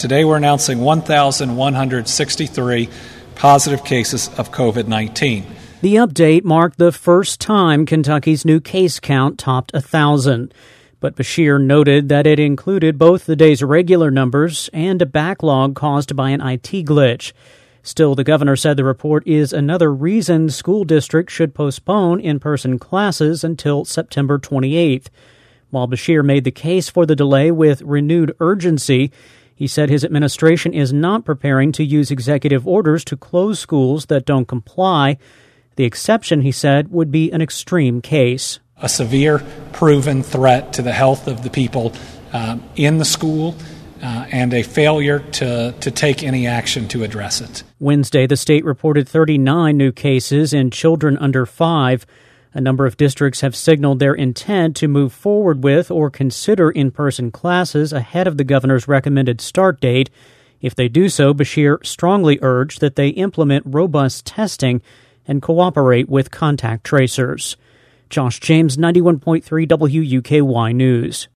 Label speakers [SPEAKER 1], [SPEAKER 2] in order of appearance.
[SPEAKER 1] Today we're announcing 1,163 positive cases of COVID-19.
[SPEAKER 2] The update marked the first time Kentucky's new case count topped 1,000. But Beshear noted that it included both the day's regular numbers and a backlog caused by an IT glitch. Still, the governor said the report is another reason school districts should postpone in-person classes until September 28th. While Beshear made the case for the delay with renewed urgency, he said his administration is not preparing to use executive orders to close schools that don't comply. The exception, he said, would be an extreme case.
[SPEAKER 1] A severe, proven threat to the health of the people in the school and a failure to take any action to address it.
[SPEAKER 2] Wednesday, the state reported 39 new cases in children under 5. A number of districts have signaled their intent to move forward with or consider in-person classes ahead of the governor's recommended start date. If they do so, Beshear strongly urged that they implement robust testing and cooperate with contact tracers. Josh James, 91.3 WUKY News.